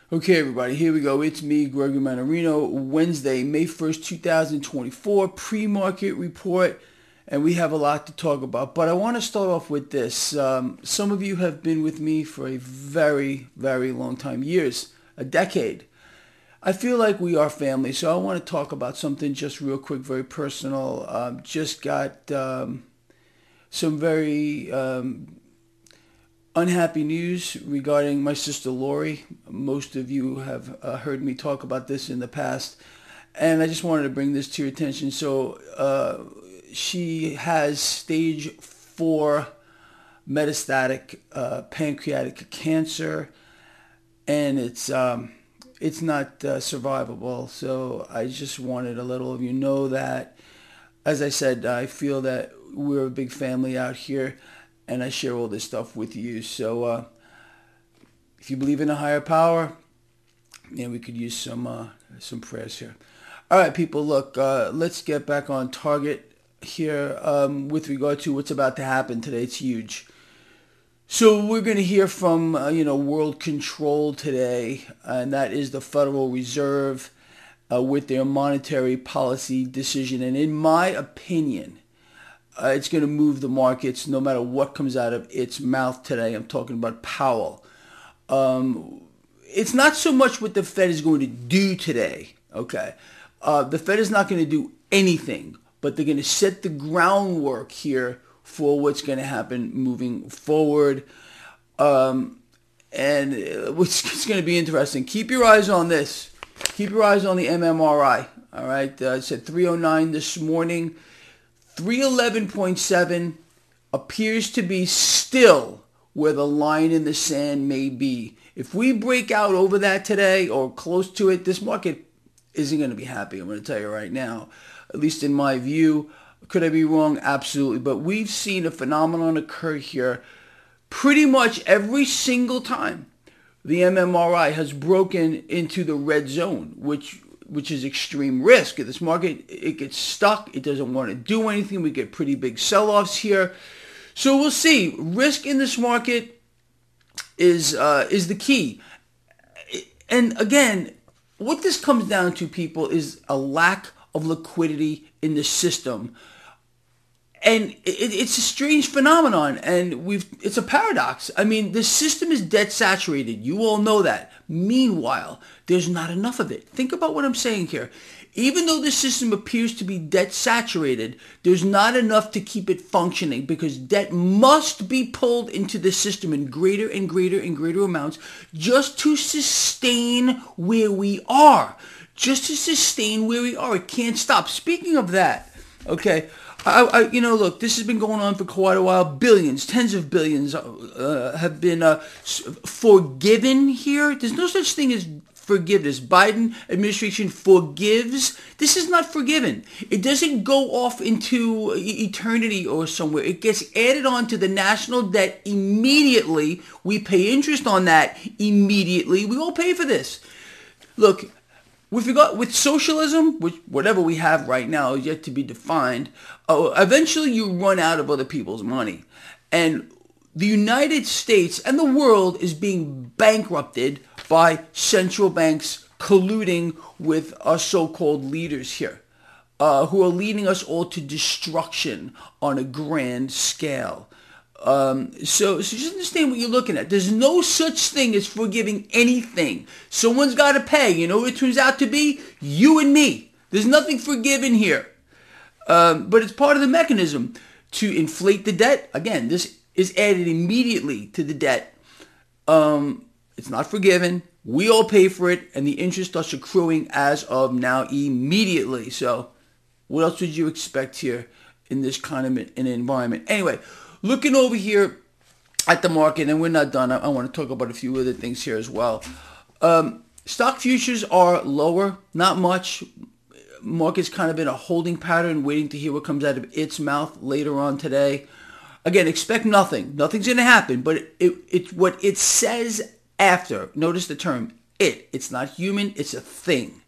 Okay, everybody, here we go. It's me, Gregory Manarino, Wednesday, May 1st, 2024, pre-market report, and we have a lot to talk about. But I want to start off with this. Some of you have been with me for a very, very long time, years, a decade. I feel like we are family, so I want to talk about something just real quick, very personal. Just got some very unhappy news regarding my sister Lori. Most of you have heard me talk about this in the past, and I just wanted to bring this to your attention. So she has stage 4 metastatic pancreatic cancer, and it's not survivable. So I just wanted to let all of you know that. As I said, I feel that we're a big family out here, and I share all this stuff with you. So if you believe in a higher power, we could use some prayers here. All right, people, look, let's get back on target here with regard to what's about to happen today. It's huge. So we're going to hear from, World Control today, and that is the Federal Reserve with their monetary policy decision. And in my opinion, it's going to move the markets no matter what comes out of its mouth today. I'm talking about Powell. It's not so much what the Fed is going to do today, okay? The Fed is not going to do anything, but they're going to set the groundwork here for what's going to happen moving forward. And it's going to be interesting. Keep your eyes on this. Keep your eyes on the MMRI, all right? It said 309 this morning. 311.7 appears to be still where the line in the sand may be. If we break out over that today or close to it, this market isn't going to be happy. I'm going to tell you right now, at least in my view. Could I be wrong? Absolutely. But we've seen a phenomenon occur here pretty much every single time the MMRI has broken into the red zone, which is extreme risk. This market, it gets stuck. It doesn't want to do anything. We get pretty big sell-offs here. So we'll see. Risk in this market is the key. And again, what this comes down to, people, is a lack of liquidity in the system. And it's a strange phenomenon, and it's a paradox. I mean, the system is debt saturated. You all know that. Meanwhile, there's not enough of it. Think about what I'm saying here. Even though the system appears to be debt saturated, there's not enough to keep it functioning, because debt must be pulled into the system in greater and greater and greater amounts just to sustain where we are. Just to sustain where we are. It can't stop. Speaking of that, okay, look, this has been going on for quite a while. Billions, tens of billions have been forgiven here. There's no such thing as forgiveness. Biden administration forgives. This is not forgiven. It doesn't go off into eternity or somewhere. It gets added on to the national debt immediately. We pay interest on that immediately. We all pay for this. Look, with socialism, which whatever we have right now is yet to be defined, eventually you run out of other people's money. And the United States and the world is being bankrupted by central banks colluding with our so-called leaders here, who are leading us all to destruction on a grand scale. So just understand what you're looking at. There's no such thing as forgiving anything. Someone's got to pay. You know what it turns out to be? You and me. There's nothing forgiven here. But it's part of the mechanism to inflate the debt. Again, this is added immediately to the debt. It's not forgiven. We all pay for it, and the interest starts accruing as of now immediately. So what else would you expect here in this kind of an environment? Anyway, looking over here at the market, and we're not done. I want to talk about a few other things here as well. Stock futures are lower, not much. Market's kind of in a holding pattern, waiting to hear what comes out of its mouth later on today. Again, expect nothing. Nothing's going to happen, but it's what it says after. Notice the term, it. It's not human, it's a thing.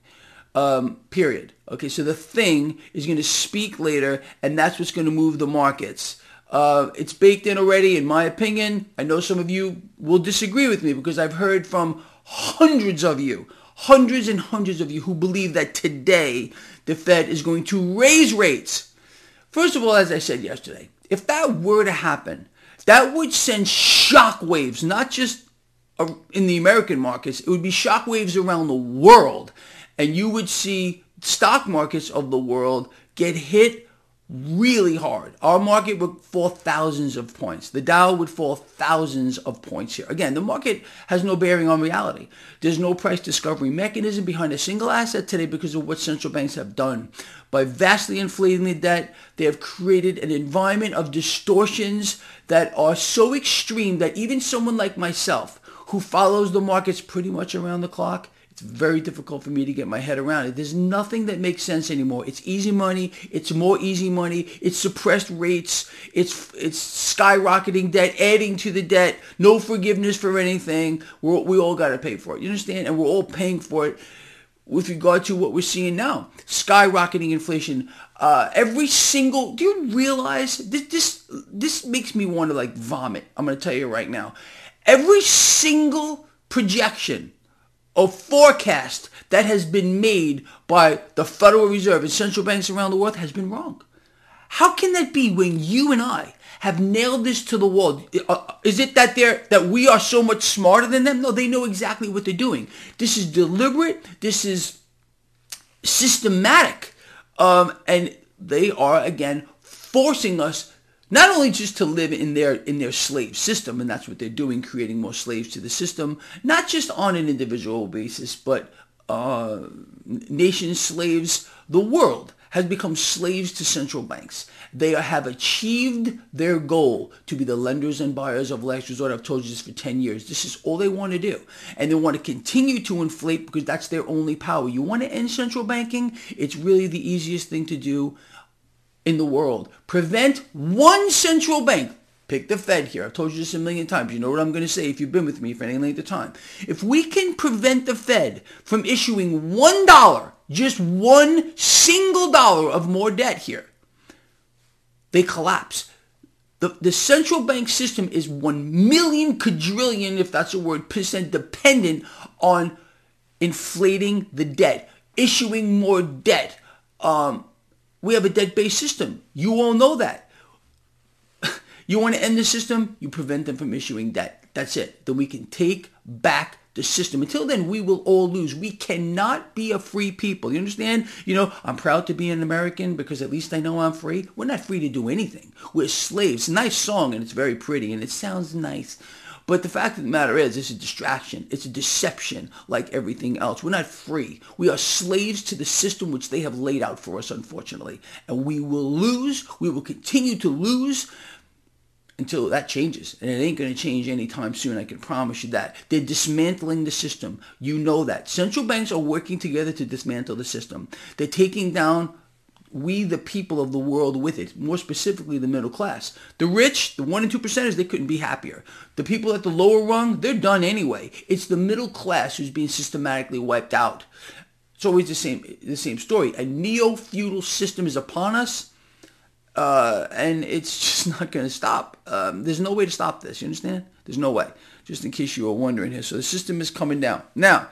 Period. Okay, so the thing is going to speak later, and that's what's going to move the markets. It's baked in already, in my opinion. I know some of you will disagree with me because I've heard from hundreds and hundreds of you who believe that today the Fed is going to raise rates. First of all, as I said yesterday, if that were to happen, that would send shockwaves, not just in the American markets, it would be shockwaves around the world. And you would see stock markets of the world get hit really hard. Our market would fall thousands of points. The Dow would fall thousands of points here. Again, the market has no bearing on reality. There's no price discovery mechanism behind a single asset today because of what central banks have done. By vastly inflating the debt, they have created an environment of distortions that are so extreme that even someone like myself, who follows the markets pretty much around the clock, it's very difficult for me to get my head around it. There's nothing that makes sense anymore. It's easy money. It's more easy money. It's suppressed rates. It's skyrocketing debt, adding to the debt. No forgiveness for anything. We all got to pay for it. You understand? And we're all paying for it with regard to what we're seeing now. Skyrocketing inflation. Do you realize, this makes me want to vomit. I'm going to tell you right now. Every single projection or forecast that has been made by the Federal Reserve and central banks around the world has been wrong. How can that be when you and I have nailed this to the wall? Is it that we are so much smarter than them? No, they know exactly what they're doing. This is deliberate. This is systematic. And they are, again, forcing us not only just to live in their slave system, and that's what they're doing, creating more slaves to the system, not just on an individual basis, but nation slaves. The world has become slaves to central banks. They have achieved their goal to be the lenders and buyers of last resort. I've told you this for 10 years. This is all they want to do. And they want to continue to inflate because that's their only power. You want to end central banking? It's really the easiest thing to do in the world. Prevent one central bank. Pick the Fed here. I've told you this a million times. You know what I'm going to say if you've been with me for any length of time. If we can prevent the Fed from issuing $1, just one single dollar of more debt here, they collapse. The central bank system is 1 million quadrillion, if that's a word, percent dependent on inflating the debt, issuing more debt. We have a debt-based system. You all know that. You want to end the system? You prevent them from issuing debt. That's it. Then we can take back the system. Until then, we will all lose. We cannot be a free people. You understand? I'm proud to be an American because at least I know I'm free. We're not free to do anything. We're slaves. It's a nice song and it's very pretty and it sounds nice. But the fact of the matter is, it's a distraction. It's a deception like everything else. We're not free. We are slaves to the system which they have laid out for us, unfortunately. And we will lose. We will continue to lose until that changes. And it ain't going to change anytime soon, I can promise you that. They're dismantling the system. You know that. Central banks are working together to dismantle the system. They're taking down we, the people of the world, with it, more specifically the middle class. The rich, the 1% and 2%ers, they couldn't be happier. The people at the lower rung, they're done anyway. It's the middle class who's being systematically wiped out. It's always the same story. A neo-feudal system is upon us, and it's just not going to stop. There's no way to stop this, you understand? There's no way, just in case you were wondering here. So the system is coming down. Now,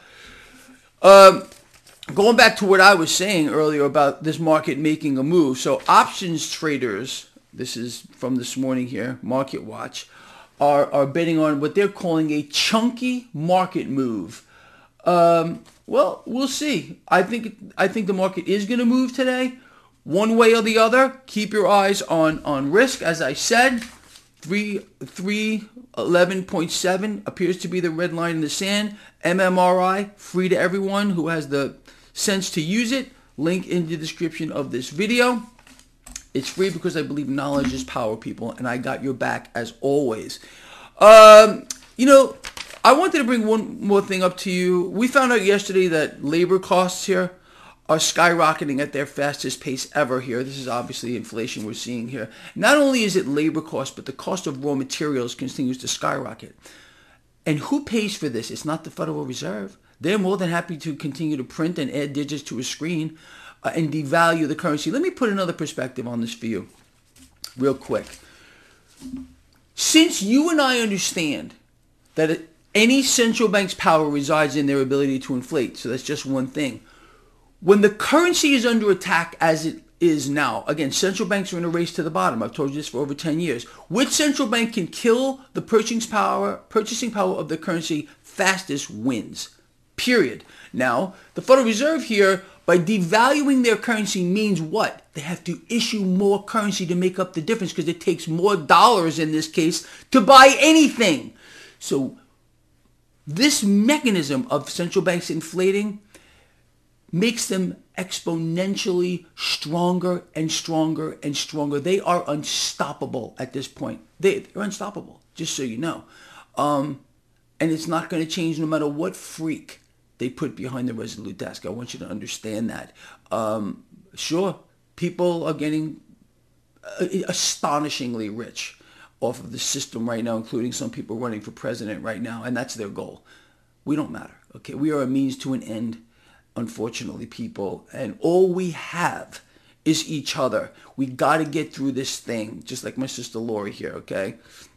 going back to what I was saying earlier about this market making a move. So options traders, this is from this morning here, Market Watch, are betting on what they're calling a chunky market move. Well, we'll see. I think the market is going to move today, one way or the other. Keep your eyes on risk. As I said, 311.7 appears to be the red line in the sand. MMRI, free to everyone who has the sense to use it. Link in the description of this video. It's free because I believe knowledge is power, people, and I got your back as always. I wanted to bring one more thing up to you. We found out yesterday that labor costs here are skyrocketing at their fastest pace ever here. This is obviously inflation we're seeing here. Not only is it labor cost, but the cost of raw materials continues to skyrocket. And who pays for this? It's not the Federal Reserve. They're more than happy to continue to print and add digits to a screen and devalue the currency. Let me put another perspective on this for you real quick. Since you and I understand that any central bank's power resides in their ability to inflate, so that's just one thing. When the currency is under attack as it is now, again, central banks are in a race to the bottom. I've told you this for over 10 years. Which central bank can kill the purchasing power of the currency fastest wins. Period. Now, the Federal Reserve here, by devaluing their currency, means what? They have to issue more currency to make up the difference because it takes more dollars in this case to buy anything. So this mechanism of central banks inflating makes them exponentially stronger and stronger and stronger. They are unstoppable at this point. They're unstoppable, just so you know. And it's not going to change no matter what freak they put behind the Resolute desk. I want you to understand that. Sure, people are getting astonishingly rich off of the system right now, including some people running for president right now, and that's their goal. We don't matter, okay? We are a means to an end, unfortunately, people, and all we have is each other. We got to get through this thing, just like my sister Lori here, okay?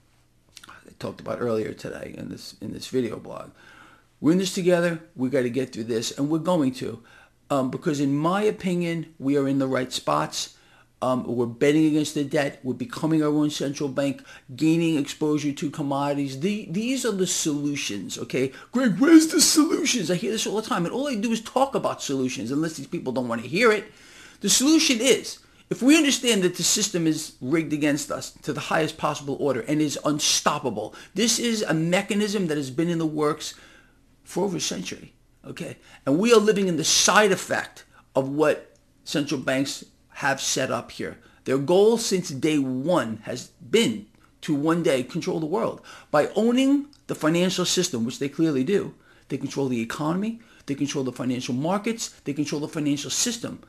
I talked about earlier today in this video blog. We're in this together. We got to get through this, and we're going to, because in my opinion, we are in the right spots. We're betting against the debt. We're becoming our own central bank, gaining exposure to commodities. These are the solutions, okay? Greg, where's the solutions? I hear this all the time, and all I do is talk about solutions, unless these people don't want to hear it. The solution is, if we understand that the system is rigged against us to the highest possible order and is unstoppable, this is a mechanism that has been in the works for over a century, okay? And we are living in the side effect of what central banks have set up here. Their goal since day one has been to one day control the world. By owning the financial system, which they clearly do, they control the economy, they control the financial markets, they control the financial system.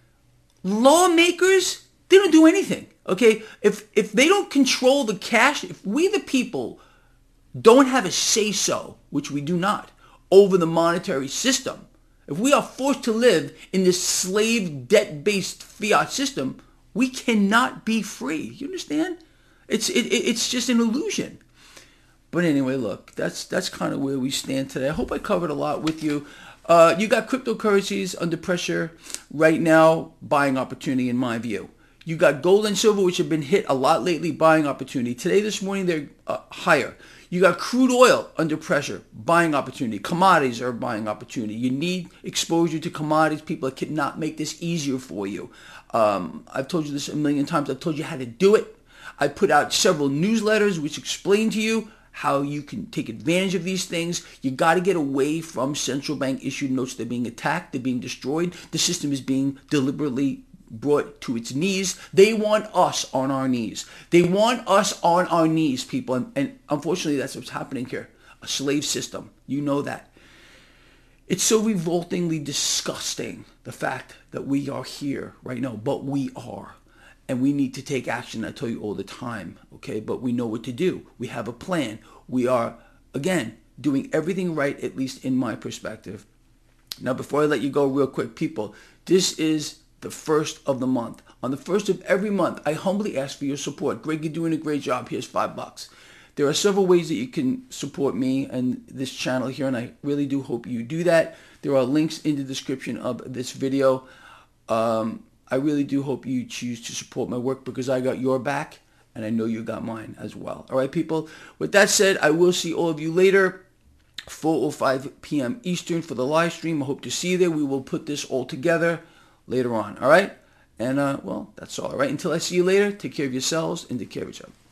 Lawmakers, they don't do anything, okay? If they don't control the cash, if we the people don't have a say-so, which we do not, over the monetary system, if we are forced to live in this slave debt-based fiat system, we cannot be free. You understand? It's just an illusion. But anyway, look, that's kind of where we stand today. I hope I covered a lot with you. You got cryptocurrencies under pressure right now, buying opportunity in my view. You got gold and silver, which have been hit a lot lately, buying opportunity. Today, this morning, they're higher. You got crude oil under pressure, buying opportunity. Commodities are buying opportunity. You need exposure to commodities. People cannot make this easier for you. I've told you this a million times. I've told you how to do it. I put out several newsletters which explain to you how you can take advantage of these things. You got to get away from central bank issued notes. They're being attacked. They're being destroyed. The system is being deliberately brought to its knees. They want us on our knees. They want us on our knees, people. And unfortunately, that's what's happening here. A slave system. You know that. It's so revoltingly disgusting, the fact that we are here right now. But we are. And we need to take action. I tell you all the time. Okay? But we know what to do. We have a plan. We are, again, doing everything right, at least in my perspective. Now, before I let you go real quick, people, this is the first of the month. On the first of every month, I humbly ask for your support. Greg, you're doing a great job. Here's $5. There are several ways that you can support me and this channel here, and I really do hope you do that. There are links in the description of this video. I really do hope you choose to support my work because I got your back, and I know you got mine as well. All right, people? With that said, I will see all of you later, 4:05 p.m. Eastern for the live stream. I hope to see you there. We will put this all together later on, all right? And, well, that's all right? Until I see you later, take care of yourselves and take care of each other.